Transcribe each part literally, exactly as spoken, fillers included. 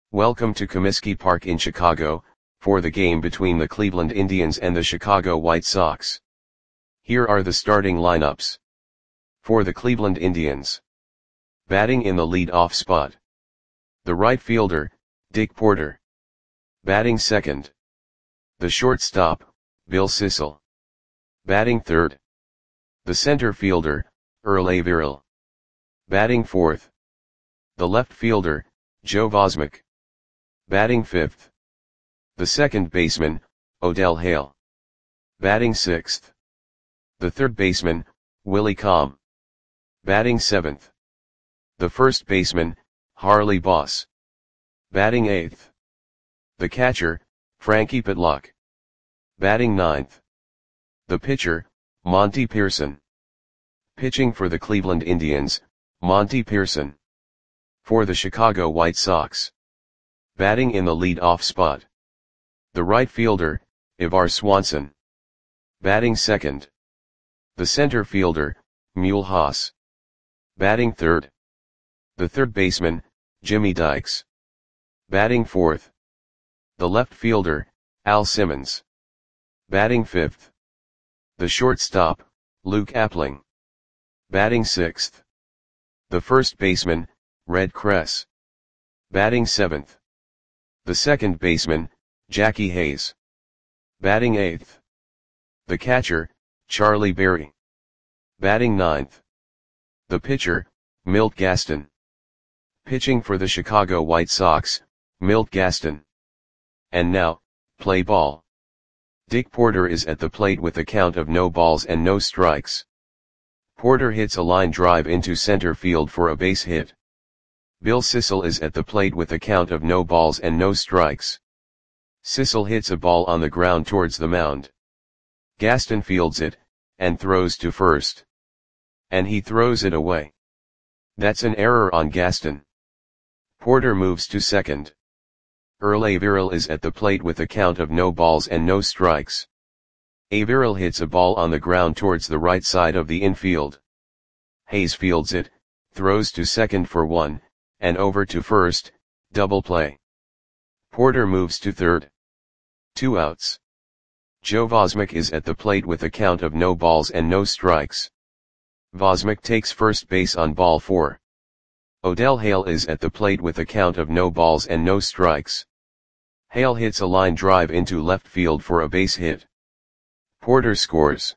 Welcome to Comiskey Park in Chicago, for the game between the Cleveland Indians and the Chicago White Sox. Here are the starting lineups. For the Cleveland Indians. Batting in the lead-off spot. The right fielder, Dick Porter. Batting second. The shortstop, Bill Sissel. Batting third. The center fielder, Earl Averill. Batting fourth. The left fielder, Joe Vosmek. Batting fifth. The second baseman, Odell Hale. Batting sixth. The third baseman, Willie Comm. Batting seventh. The first baseman, Harley Boss. Batting eighth. The catcher, Frankie Pitlock. Batting ninth. The pitcher, Monty Pearson. Pitching for the Cleveland Indians, Monty Pearson. For the Chicago White Sox. Batting in the lead-off spot. The right fielder, Ivar Swanson. Batting second. The center fielder, Mule Haas. Batting third. The third baseman, Jimmy Dykes. Batting fourth. The left fielder, Al Simmons. Batting fifth. The shortstop, Luke Appling. Batting sixth. The first baseman, Red Kress. Batting seventh. The second baseman, Jackie Hayes. Batting eighth. The catcher, Charlie Berry. Batting ninth. The pitcher, Milt Gaston. Pitching for the Chicago White Sox, Milt Gaston. And now, play ball. Dick Porter is at the plate with a count of no balls and no strikes. Porter hits a line drive into center field for a base hit. Bill Sissel is at the plate with a count of no balls and no strikes. Sissel hits a ball on the ground towards the mound. Gaston fields it, and throws to first. And he throws it away. That's an error on Gaston. Porter moves to second. Earl Averill is at the plate with a count of no balls and no strikes. Averill hits a ball on the ground towards the right side of the infield. Hayes fields it, throws to second for one, and over to first, double play. Porter moves to third. Two outs. Joe Vosmek is at the plate with a count of no balls and no strikes. Vosmek takes first base on ball four. Odell Hale is at the plate with a count of no balls and no strikes. Hale hits a line drive into left field for a base hit. Porter scores.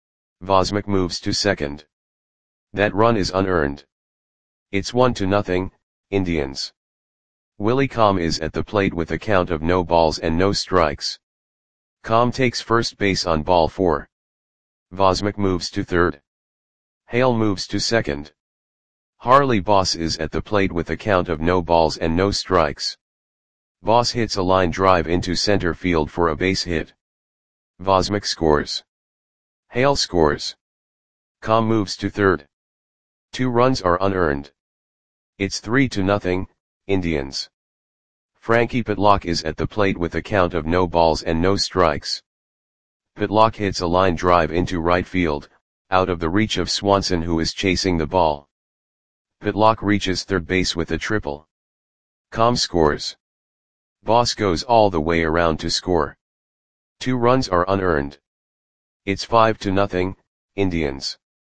Vosmek moves to second. That run is unearned. It's one to nothing, Indians. Willie Comm is at the plate with a count of no balls and no strikes. Comm takes first base on ball four. Vosmek moves to third. Hale moves to second. Harley Boss is at the plate with a count of no balls and no strikes. Boss hits a line drive into center field for a base hit. Vosmek scores. Hale scores. Comm moves to third. Two runs are unearned. It's three to nothing, Indians. Frankie Pitlock is at the plate with a count of no balls and no strikes. Pitlock hits a line drive into right field, out of the reach of Swanson who is chasing the ball. Pitlock reaches third base with a triple. Comm scores. Boss goes all the way around to score. Two runs are unearned. It's five to nothing, Indians.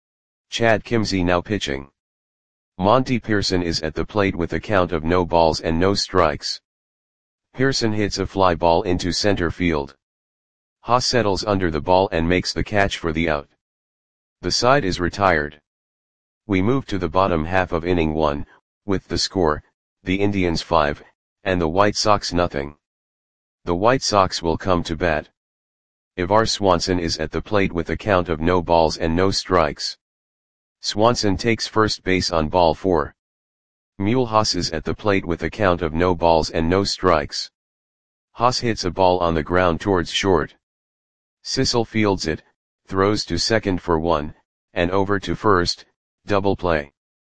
Chad Kimzey now pitching. Monty Pearson is at the plate with a count of no balls and no strikes. Pearson hits a fly ball into center field. Haas settles under the ball and makes the catch for the out. The side is retired. We move to the bottom half of inning one, with the score, the Indians five, and the White Sox nothing. The White Sox will come to bat. Ivar Swanson is at the plate with a count of no balls and no strikes. Swanson takes first base on ball four. Mule Haas is at the plate with a count of no balls and no strikes. Haas hits a ball on the ground towards short. Sissel fields it, throws to second for one, and over to first, double play.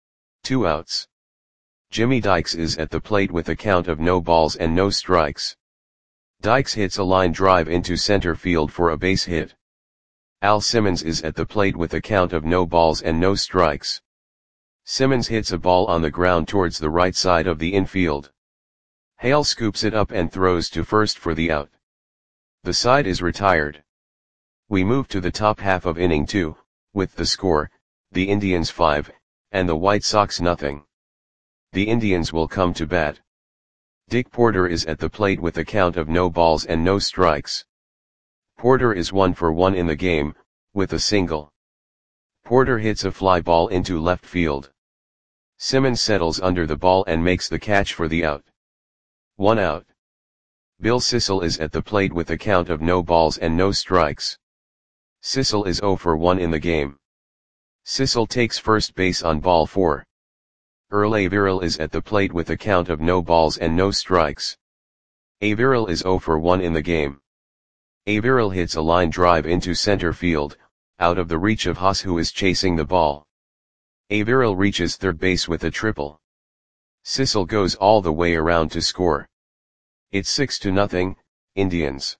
Two outs. Jimmy Dykes is at the plate with a count of no balls and no strikes. Dykes hits a line drive into center field for a base hit. Al Simmons is at the plate with a count of no balls and no strikes. Simmons hits a ball on the ground towards the right side of the infield. Hale scoops it up and throws to first for the out. The side is retired. We move to the top half of inning two, with the score, the Indians five, and the White Sox nothing. The Indians will come to bat. Dick Porter is at the plate with a count of no balls and no strikes. Porter is one for one in the game, with a single. Porter hits a fly ball into left field. Simmons settles under the ball and makes the catch for the out. One out. Bill Sissel is at the plate with a count of no balls and no strikes. Sissel is zero for one in the game. Sissel takes first base on ball four. Earl Averill is at the plate with a count of no balls and no strikes. Averill is zero for one in the game. Averill hits a line drive into center field, out of the reach of Haas, who is chasing the ball. Averill reaches third base with a triple. Sissel goes all the way around to score. It's six to nothing, Indians.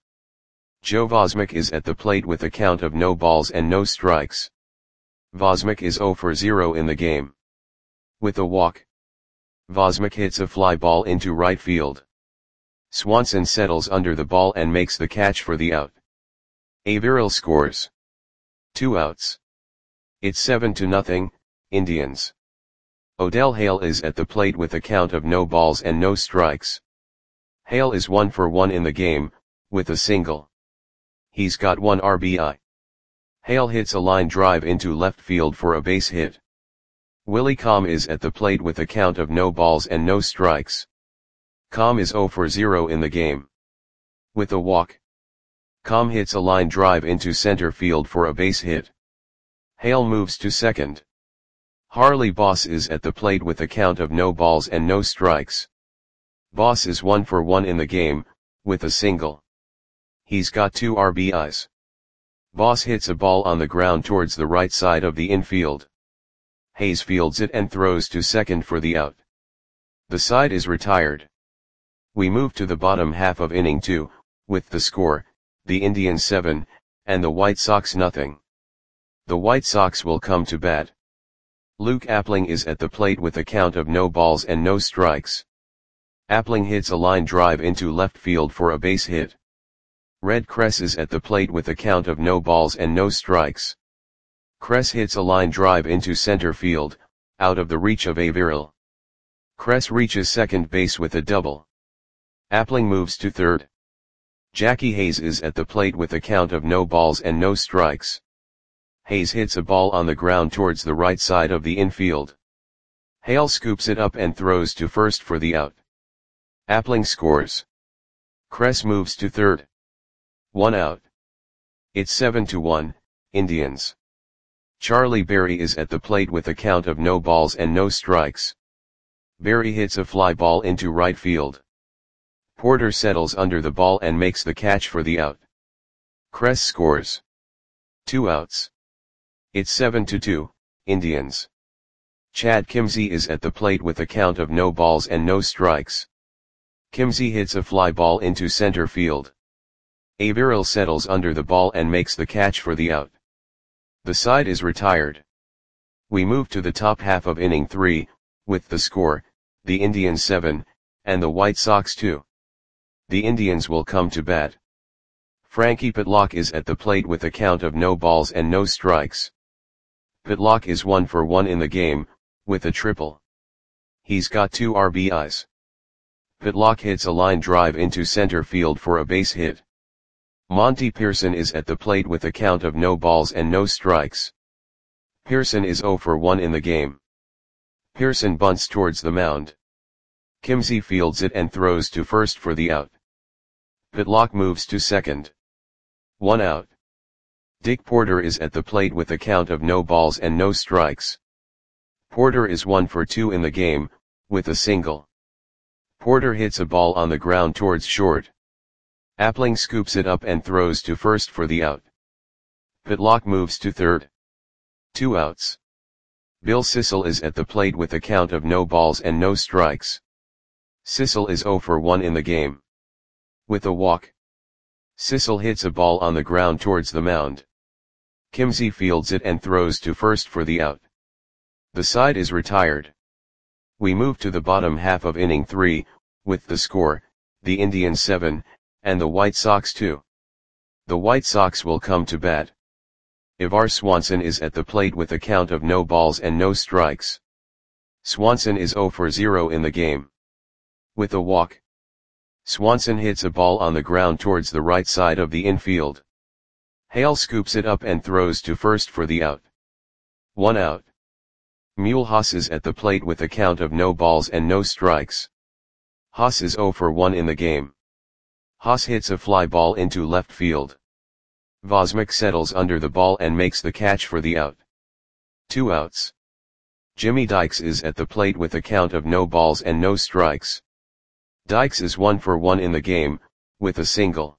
Joe Vosmick is at the plate with a count of no balls and no strikes. Vosmick is zero for zero in the game. With a walk, Vosmick hits a fly ball into right field. Swanson settles under the ball and makes the catch for the out. Averill scores. Two outs. It's seven to nothing, Indians. Odell Hale is at the plate with a count of no balls and no strikes. Hale is one for one in the game, with a single. He's got one R B I. Hale hits a line drive into left field for a base hit. Willie Comm is at the plate with a count of no balls and no strikes. Comm is zero for zero in the game. With a walk, Comm hits a line drive into center field for a base hit. Hale moves to second. Harley Boss is at the plate with a count of no balls and no strikes. Boss is one for one in the game, with a single. He's got two R B Is. Boss hits a ball on the ground towards the right side of the infield. Hayes fields it and throws to second for the out. The side is retired. We move to the bottom half of inning two, with the score, the Indians seven, and the White Sox nothing. The White Sox will come to bat. Luke Appling is at the plate with a count of no balls and no strikes. Appling hits a line drive into left field for a base hit. Red Kress is at the plate with a count of no balls and no strikes. Kress hits a line drive into center field, out of the reach of Averill. Kress reaches second base with a double. Appling moves to third. Jackie Hayes is at the plate with a count of no balls and no strikes. Hayes hits a ball on the ground towards the right side of the infield. Hale scoops it up and throws to first for the out. Appling scores. Kress moves to third. One out. It's seven to one, Indians. Charlie Berry is at the plate with a count of no balls and no strikes. Berry hits a fly ball into right field. Porter settles under the ball and makes the catch for the out. Kress scores. Two outs. It's seven to two, Indians. Chad Kimzey is at the plate with a count of no balls and no strikes. Kimzey hits a fly ball into center field. Averill settles under the ball and makes the catch for the out. The side is retired. We move to the top half of inning three, with the score, the Indians seven, and the White Sox two. The Indians will come to bat. Frankie Pitlock is at the plate with a count of no balls and no strikes. Pitlock is one for one in the game, with a triple. He's got two R B Is. Pitlock hits a line drive into center field for a base hit. Monty Pearson is at the plate with a count of no balls and no strikes. Pearson is zero for one in the game. Pearson bunts towards the mound. Kimzey fields it and throws to first for the out. Pitlock moves to second. One out. Dick Porter is at the plate with a count of no balls and no strikes. Porter is one for two in the game, with a single. Porter hits a ball on the ground towards short. Appling scoops it up and throws to first for the out. Pitlock moves to third. Two outs. Bill Sissel is at the plate with a count of no balls and no strikes. Sissel is zero for one in the game. With a walk, Sissel hits a ball on the ground towards the mound. Kimzey fields it and throws to first for the out. The side is retired. We move to the bottom half of inning three, with the score, the Indians seven, and the White Sox two. The White Sox will come to bat. Ivar Swanson is at the plate with a count of no balls and no strikes. Swanson is zero for zero in the game. With a walk, Swanson hits a ball on the ground towards the right side of the infield. Hale scoops it up and throws to first for the out. One out. Mulhouse is at the plate with a count of no balls and no strikes. Haas is zero for one in the game. Haas hits a fly ball into left field. Vosmik settles under the ball and makes the catch for the out. Two outs. Jimmy Dykes is at the plate with a count of no balls and no strikes. Dykes is one for one in the game, with a single.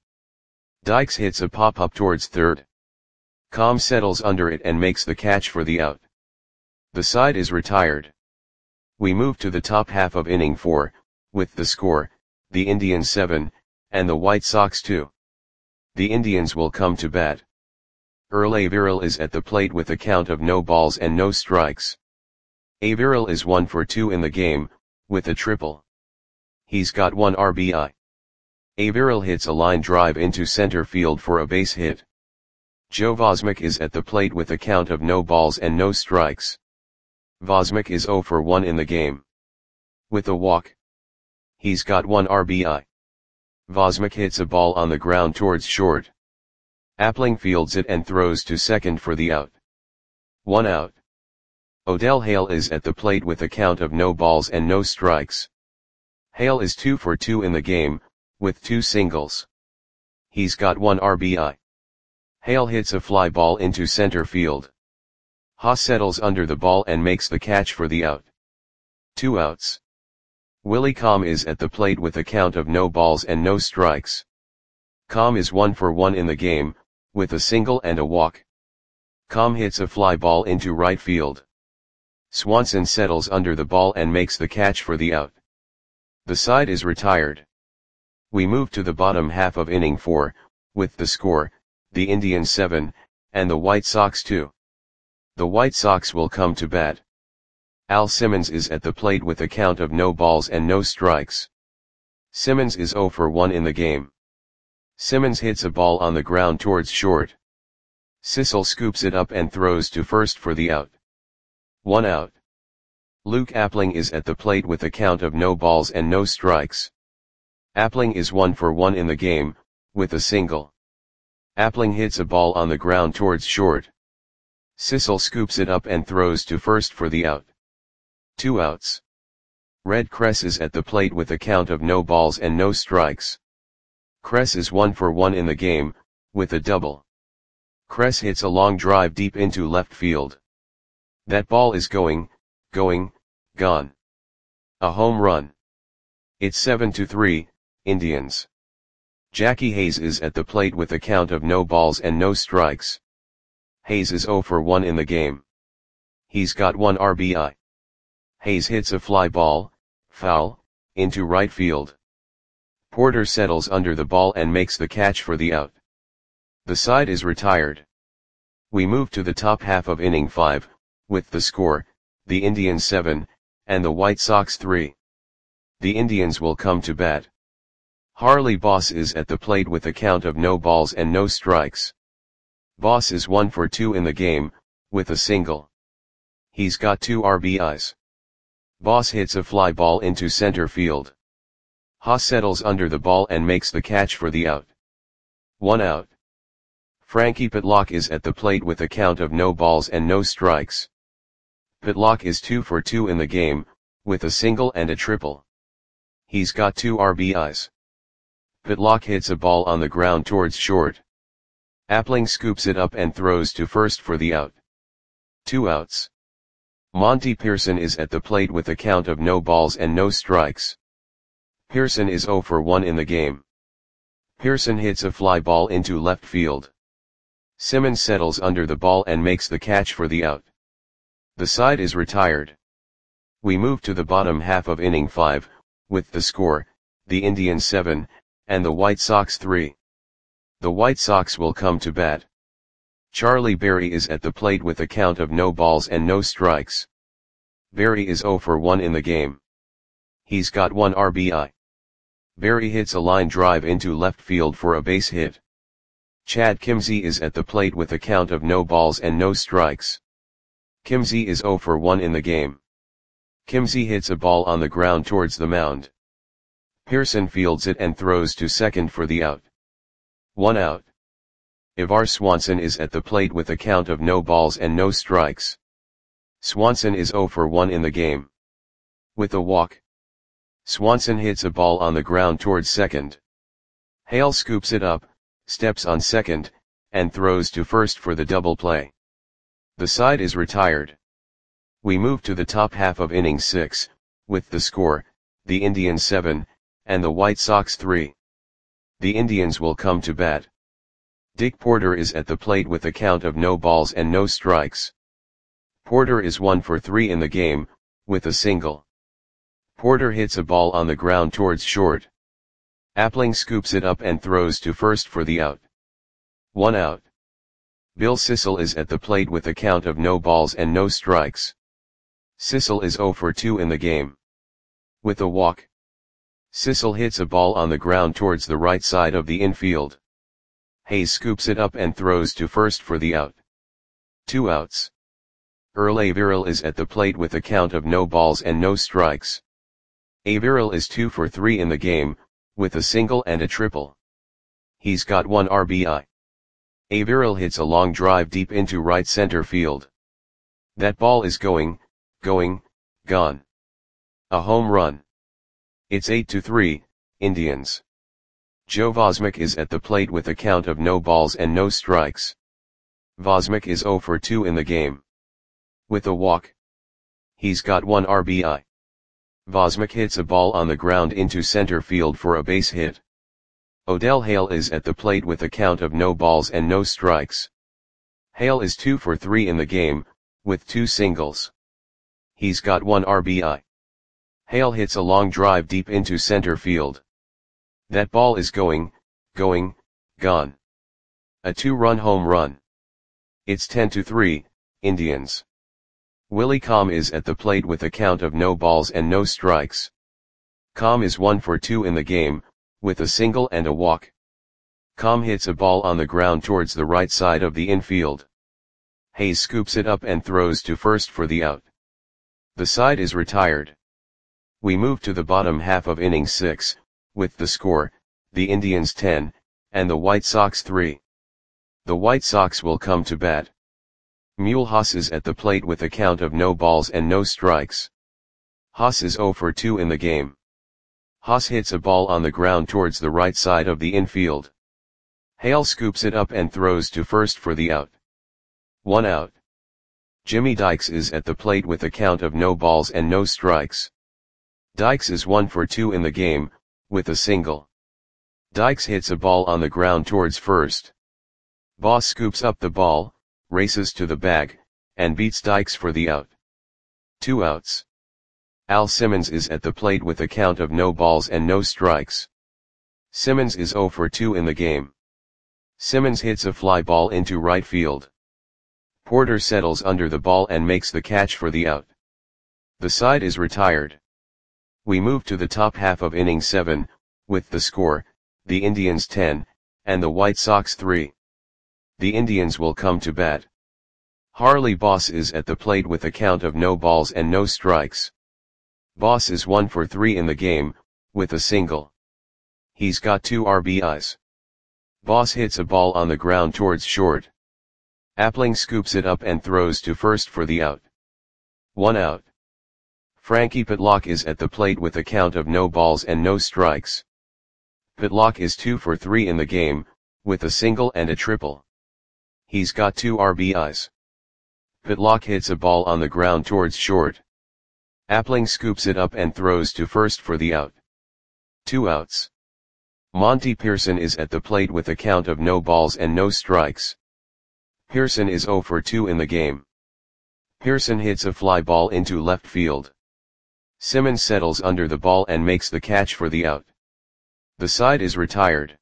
Dykes hits a pop-up towards third. Com settles under it and makes the catch for the out. The side is retired. We move to the top half of inning four, with the score, the Indians seven, and the White Sox two. The Indians will come to bat. Earl Averill is at the plate with a count of no balls and no strikes. Averill is one for two in the game, with a triple. He's got one R B I. Averill hits a line drive into center field for a base hit. Joe Vosmik is at the plate with a count of no balls and no strikes. Vosmik is zero for one in the game. With a walk, he's got one R B I. Vosmik hits a ball on the ground towards short. Appling fields it and throws to second for the out. One out. Odell Hale is at the plate with a count of no balls and no strikes. Hale is two for two in the game, with two singles. He's got one R B I. Hale hits a fly ball into center field. Haas settles under the ball and makes the catch for the out. Two outs. Willie Com is at the plate with a count of no balls and no strikes. Com is one for one in the game, with a single and a walk. Com hits a fly ball into right field. Swanson settles under the ball and makes the catch for the out. The side is retired. We move to the bottom half of inning four, with the score, the Indians seven, and the White Sox two. The White Sox will come to bat. Al Simmons is at the plate with a count of no balls and no strikes. Simmons is zero for one in the game. Simmons hits a ball on the ground towards short. Sissel scoops it up and throws to first for the out. One out. Luke Appling is at the plate with a count of no balls and no strikes. Appling is one for one in the game, with a single. Appling hits a ball on the ground towards short. Sissel scoops it up and throws to first for the out. Two outs. Red Kress is at the plate with a count of no balls and no strikes. Kress is one for one in the game, with a double. Kress hits a long drive deep into left field. That ball is going, going, gone. A home run. It's seven to three, Indians. Jackie Hayes is at the plate with a count of no balls and no strikes. Hayes is zero for one in the game. He's got one R B I. Hayes hits a fly ball, foul, into right field. Porter settles under the ball and makes the catch for the out. The side is retired. We move to the top half of inning five, with the score, the Indians seven, and the White Sox three. The Indians will come to bat. Harley Boss is at the plate with a count of no balls and no strikes. Boss is one for two in the game, with a single. He's got two R B Is. Boss hits a fly ball into center field. Haas settles under the ball and makes the catch for the out. One out. Frankie Pitlock is at the plate with a count of no balls and no strikes. Pitlock is two for two in the game, with a single and a triple. He's got two R B Is. Pitlock hits a ball on the ground towards short. Appling scoops it up and throws to first for the out. Two outs. Monty Pearson is at the plate with a count of no balls and no strikes. Pearson is zero for one in the game. Pearson hits a fly ball into left field. Simmons settles under the ball and makes the catch for the out. The side is retired. We move to the bottom half of inning five, with the score, the Indians seven, and the White Sox three. The White Sox will come to bat. Charlie Berry is at the plate with a count of no balls and no strikes. Berry is zero for one in the game. He's got one R B I. Barry hits a line drive into left field for a base hit. Chad Kimzey is at the plate with a count of no balls and no strikes. Kimzey is zero for one in the game. Kimzey hits a ball on the ground towards the mound. Pearson fields it and throws to second for the out. One out. Ivar Swanson is at the plate with a count of no balls and no strikes. Swanson is zero for one in the game. With a walk, Swanson hits a ball on the ground towards second. Hale scoops it up, steps on second, and throws to first for the double play. The side is retired. We move to the top half of inning six, with the score, the Indians seven, and the White Sox three. The Indians will come to bat. Dick Porter is at the plate with a count of no balls and no strikes. Porter is one for three in the game, with a single. Porter hits a ball on the ground towards short. Appling scoops it up and throws to first for the out. One out. Bill Sissel is at the plate with a count of no balls and no strikes. Sissel is zero for two in the game. With a walk, Sissel hits a ball on the ground towards the right side of the infield. Hayes scoops it up and throws to first for the out. Two outs. Earl Averill is at the plate with a count of no balls and no strikes. Averill is two for three in the game, with a single and a triple. He's got one R B I. Averill hits a long drive deep into right center field. That ball is going, going, gone. A home run. It's eight to three, Indians. Joe Vosmick is at the plate with a count of no balls and no strikes. Vosmick is zero for two in the game. With a walk, he's got one R B I. Vosmick hits a ball on the ground into center field for a base hit. Odell Hale is at the plate with a count of no balls and no strikes. Hale is two for three in the game, with two singles. He's got one R B I. Hale hits a long drive deep into center field. That ball is going, going, gone. A two-run home run. It's ten to three, Indians. Willie Comm is at the plate with a count of no balls and no strikes. Comm is one for two in the game, with a single and a walk. Comm hits a ball on the ground towards the right side of the infield. Hayes scoops it up and throws to first for the out. The side is retired. We move to the bottom half of inning six, with the score, the Indians ten, and the White Sox three. The White Sox will come to bat. Mule Haas is at the plate with a count of no balls and no strikes. Haas is zero for two in the game. Haas hits a ball on the ground towards the right side of the infield. Hale scoops it up and throws to first for the out. One out. Jimmy Dykes is at the plate with a count of no balls and no strikes. Dykes is one for two in the game, with a single. Dykes hits a ball on the ground towards first. Boss scoops up the ball, races to the bag, and beats Dykes for the out. Two outs. Al Simmons is at the plate with a count of no balls and no strikes. Simmons is zero for two in the game. Simmons hits a fly ball into right field. Porter settles under the ball and makes the catch for the out. The side is retired. We move to the top half of inning seven, with the score, the Indians ten, and the White Sox three. The Indians will come to bat. Harley Boss is at the plate with a count of no balls and no strikes. Boss is one for three in the game, with a single. He's got two R B Is. Boss hits a ball on the ground towards short. Appling scoops it up and throws to first for the out. One out. Frankie Pitlock is at the plate with a count of no balls and no strikes. Pitlock is two for three in the game, with a single and a triple. He's got two R B Is. Pitlock hits a ball on the ground towards short. Appling scoops it up and throws to first for the out. Two outs. Monty Pearson is at the plate with a count of no balls and no strikes. Pearson is zero for two in the game. Pearson hits a fly ball into left field. Simmons settles under the ball and makes the catch for the out. The side is retired.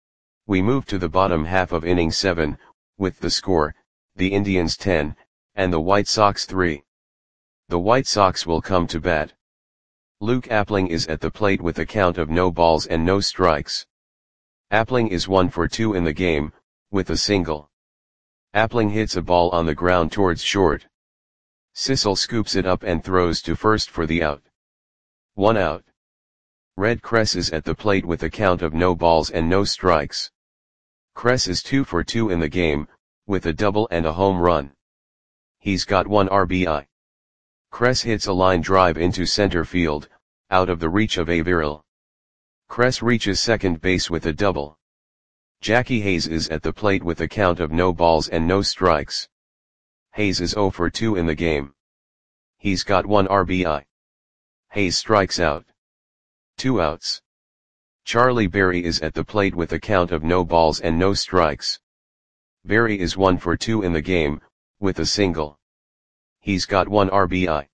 We move to the bottom half of inning seven, with the score, the Indians ten, and the White Sox three. The White Sox will come to bat. Luke Appling is at the plate with a count of no balls and no strikes. Appling is one for two in the game, with a single. Appling hits a ball on the ground towards short. Sissel scoops it up and throws to first for the out. One out. Red Cress is at the plate with a count of no balls and no strikes. Cress is two for two in the game, with a double and a home run. He's got one R B I. Cress hits a line drive into center field, out of the reach of Averill. Cress reaches second base with a double. Jackie Hayes is at the plate with a count of no balls and no strikes. Hayes is zero for two in the game. He's got one R B I. Hayes strikes out. Two outs. Charlie Berry is at the plate with a count of no balls and no strikes. Berry is one for two in the game, with a single. He's got one R B I.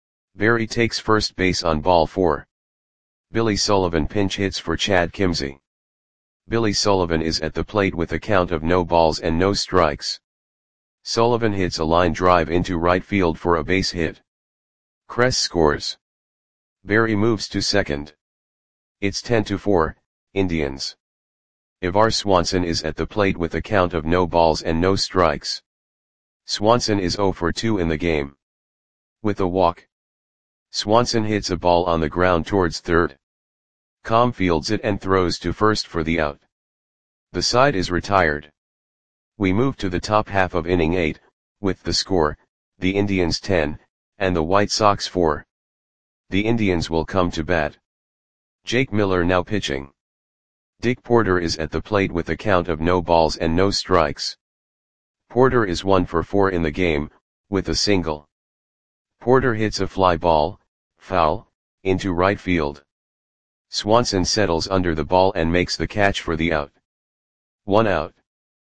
Berry takes first base on ball four. Billy Sullivan pinch hits for Chad Kimsey. Billy Sullivan is at the plate with a count of no balls and no strikes. Sullivan hits a line drive into right field for a base hit. Cress scores. Berry moves to second. It's ten to four, Indians. Ivar Swanson is at the plate with a count of no balls and no strikes. Swanson is zero for two in the game. With a walk. Swanson hits a ball on the ground towards third. Com fields it and throws to first for the out. The side is retired. We move to the top half of inning eight, with the score, the Indians ten, and the White Sox four. The Indians will come to bat. Jake Miller now pitching. Dick Porter is at the plate with a count of no balls and no strikes. Porter is one for four in the game, with a single. Porter hits a fly ball, foul, into right field. Swanson settles under the ball and makes the catch for the out. One out.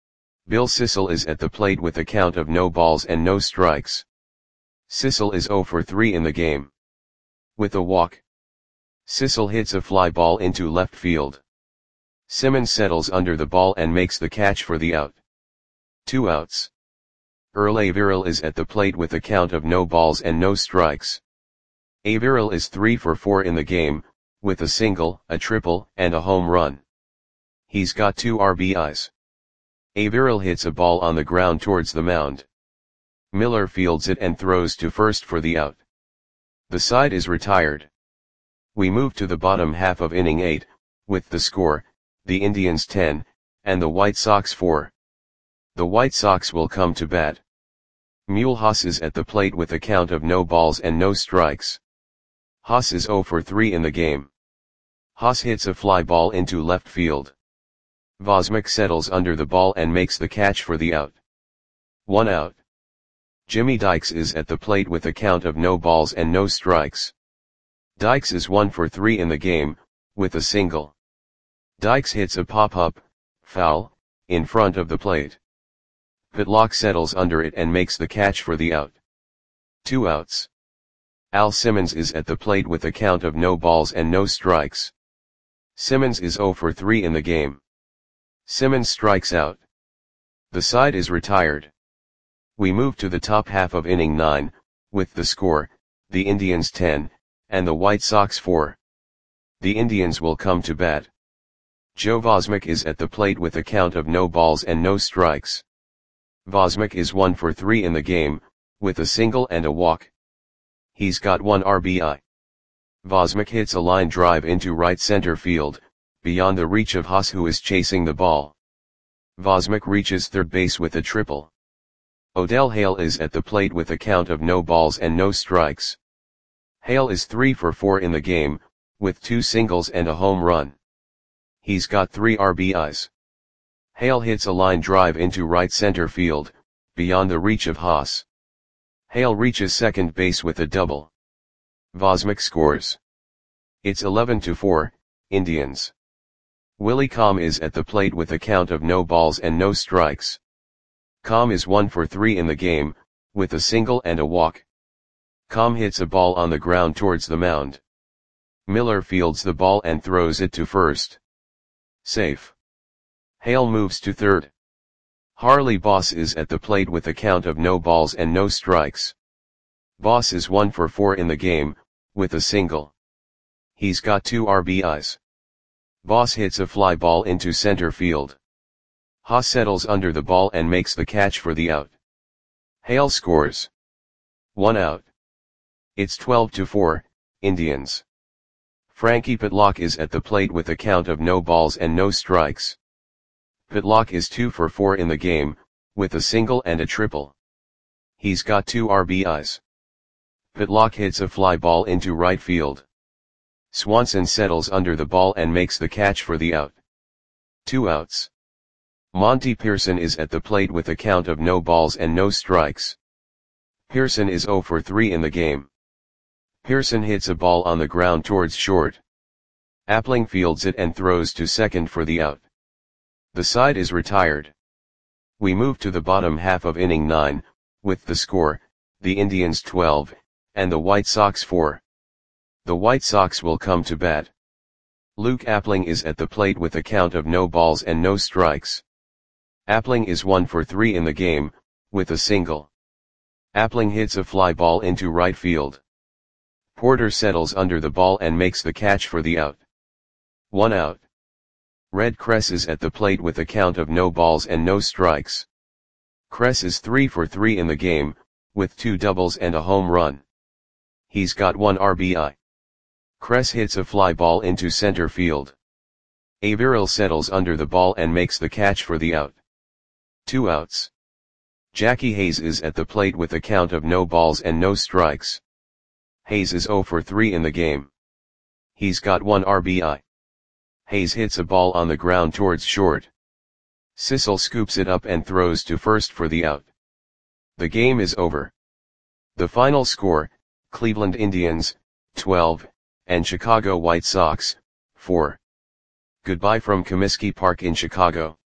Bill Sissel is at the plate with a count of no balls and no strikes. Sissel is zero for three in the game. With a walk. Sissel hits a fly ball into left field. Simmons settles under the ball and makes the catch for the out. Two outs. Earl Averill is at the plate with a count of no balls and no strikes. Averill is three for four in the game, with a single, a triple, and a home run. He's got two R B Is. Averill hits a ball on the ground towards the mound. Miller fields it and throws to first for the out. The side is retired. We move to the bottom half of inning eight, with the score, the Indians ten, and the White Sox four. The White Sox will come to bat. Mule Haas is at the plate with a count of no balls and no strikes. Haas is zero for three in the game. Haas hits a fly ball into left field. Vosmick settles under the ball and makes the catch for the out. One out. Jimmy Dykes is at the plate with a count of no balls and no strikes. Dykes is one for three in the game, with a single. Dykes hits a pop-up, foul, in front of the plate. Pitlock settles under it and makes the catch for the out. Two outs. Al Simmons is at the plate with a count of no balls and no strikes. Simmons is zero for three in the game. Simmons strikes out. The side is retired. We move to the top half of inning nine, with the score, the Indians ten, and the White Sox four. The Indians will come to bat. Joe Vosmick is at the plate with a count of no balls and no strikes. Vosmick is one for three in the game, with a single and a walk. He's got one R B I. Vosmick hits a line drive into right center field, beyond the reach of Haas, who is chasing the ball. Vosmick reaches third base with a triple. Odell Hale is at the plate with a count of no balls and no strikes. Hale is three for four in the game, with two singles and a home run. He's got three R B Is. Hale hits a line drive into right center field, beyond the reach of Haas. Hale reaches second base with a double. Vosmick scores. It's eleven to four, Indians. Willie Com is at the plate with a count of no balls and no strikes. Com is one for three in the game, with a single and a walk. Com hits a ball on the ground towards the mound. Miller fields the ball and throws it to first. Safe. Hale moves to third. Harley Boss is at the plate with a count of no balls and no strikes. Boss is one for four in the game, with a single. He's got two R B Is. Boss hits a fly ball into center field. Haas settles under the ball and makes the catch for the out. Hale scores. One out. It's twelve to four, Indians. Frankie Pitlock is at the plate with a count of no balls and no strikes. Pitlock is two for four in the game, with a single and a triple. He's got two R B Is. Pitlock hits a fly ball into right field. Swanson settles under the ball and makes the catch for the out. Two outs. Monty Pearson is at the plate with a count of no balls and no strikes. Pearson is zero for three in the game. Pearson hits a ball on the ground towards short. Appling fields it and throws to second for the out. The side is retired. We move to the bottom half of inning nine, with the score, the Indians twelve, and the White Sox four. The White Sox will come to bat. Luke Appling is at the plate with a count of no balls and no strikes. Appling is one for three in the game, with a single. Appling hits a fly ball into right field. Porter settles under the ball and makes the catch for the out. One out. Red Kress is at the plate with a count of no balls and no strikes. Kress is three for three in the game, with two doubles and a home run. He's got one R B I. Kress hits a fly ball into center field. Averill settles under the ball and makes the catch for the out. Two outs. Jackie Hayes is at the plate with a count of no balls and no strikes. Hayes is zero for three in the game. He's got one R B I. Hayes hits a ball on the ground towards short. Sissel scoops it up and throws to first for the out. The game is over. The final score, Cleveland Indians, twelve, and Chicago White Sox, four. Goodbye from Comiskey Park in Chicago.